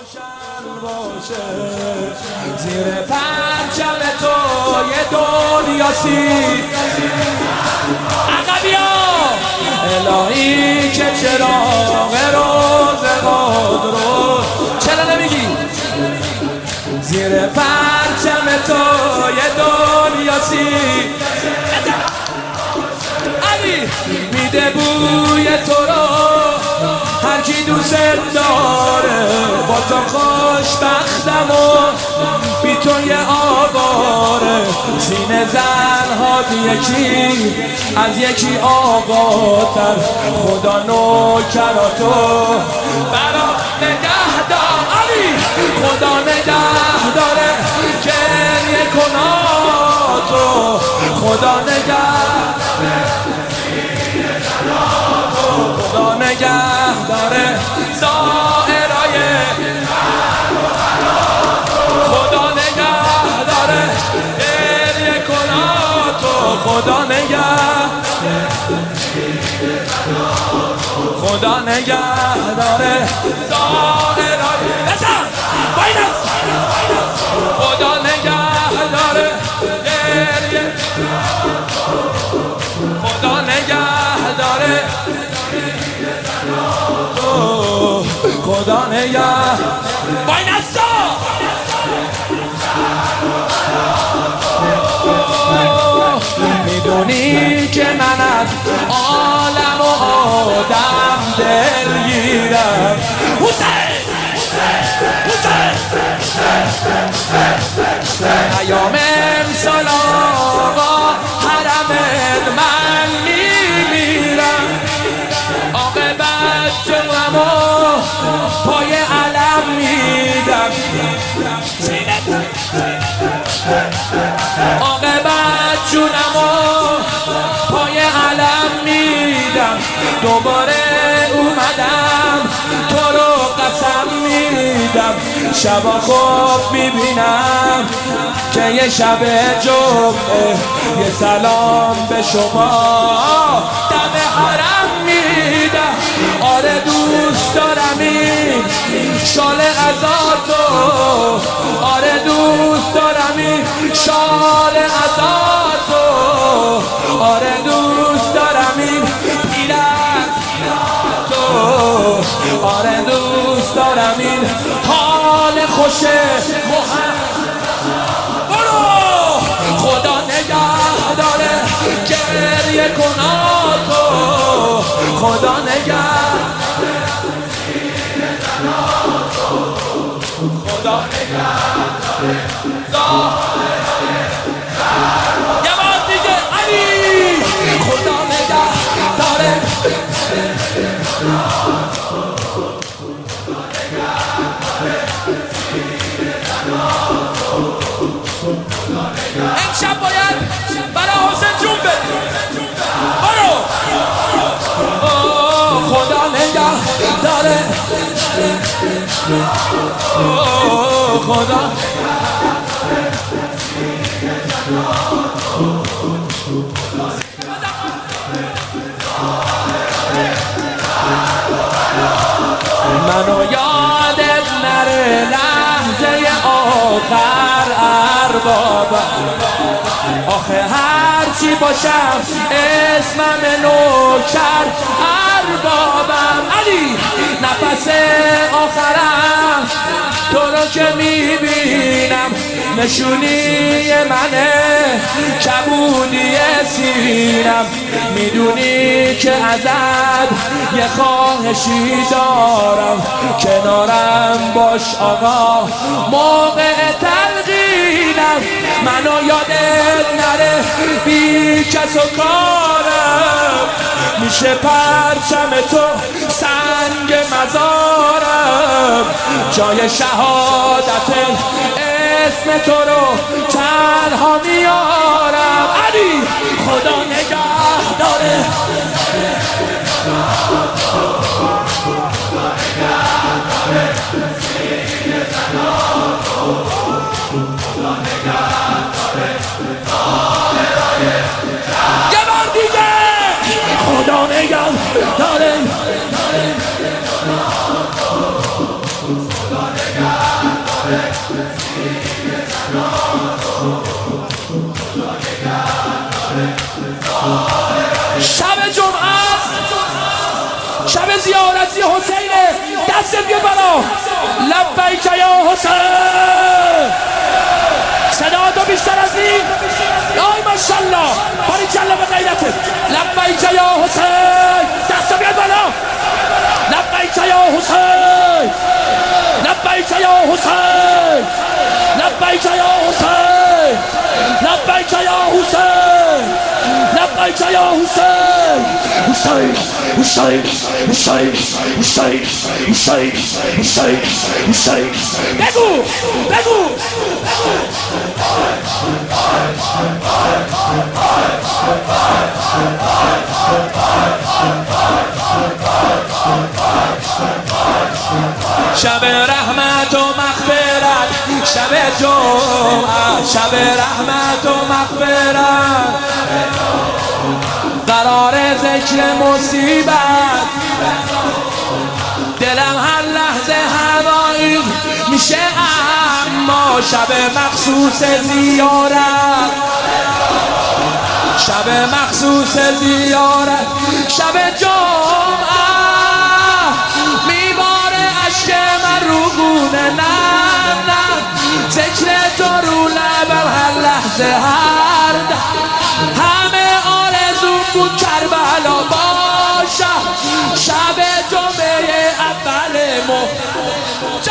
روشن باشه زیر پرچم تو یه دنیا عقبیا الهی که چراغ روز قدر چرا نمیگی زیر پرچم تو یه دنیا علی میده بوی تو رو هر کی دوست داره با تو خوشبختم و بی تو یه آواره سینه زنها یکی از یکی آقاتر خدا نوکراتو برا نگه دار علی خدا نگه داره گریه کناتو خدا نگه خدا نگه داره زائرای خدا نگه داره گریه کناتو خدا نگه داره زائرای بزن باید خدا نگه داره گریه خدا نگه داره خدا نگه وای نستا میدونی که من از عالم و آدم دلگیرم حسین ایام امسال آقا حرمت من میمیرم عاقبت جوامو پای علم میدم عاقبت جونمو پای علم میدم دوباره اومدم تو رو قسم میدم شبا خوب میبینم که یه شب جمعه یه سلام به شما دم حرم میدم آره دوست دارم این شال عزاتو آره دوست دارم این شال عزاتو آره دوست دارم این پیرت تو آره دوست دارم این حال خوشه برو خدا نگه داره گریه کناتو خدا نگه خدا نگه یه بار دیگه علی خدا نگه داره امشب باید برای حسین جون بدیم برو خدا نگه داره خدا منو یادت نره لحظه آخر اربابم آخه هرچی باشم اسمم نوکر اربابم علی نفس آخرم تو رو که میبینم نشونی منه کبودی سینم میدونی که ازت یه خواهشی دارم کنارم باش آقا موقع تلقینم منو یادت نره بی کس و کارم میشه پرچم تو سنگ مزارم جای شهادت اسم تو رو تنها میارم علی خدا نگه داره یه بار دیگه خدا نگه داره شب جمعه است، شب زیارتی حسینه. دست بیار بالا. لبیک یا حسین. صدا تو بیشتر از این. آی ماشاءالله، باری جله به غیرته. لبیک یا حسین. دست بیار بالا. لبیک یا حسین. لبیک یا حسین. لبیک یا حسین. لبیک یا حسین. لبیک یا حسین. حسین حسین حسین حسین حسین حسین حسین. بگو بگو. شب رحمت و مغفرت، شب جمعه، شب رحمت و مغفرت، قرار ذکر مصیبت. دلم هر لحظه هوایی میشه، اما شب مخصوص زیارت، شب مخصوص زیارت، شب جمعه میباره اشک من رو گونه. نه ذکر تو رو لبم هر لحظه، هر همه آرزو بود کربلا باشه. شب جمعه اول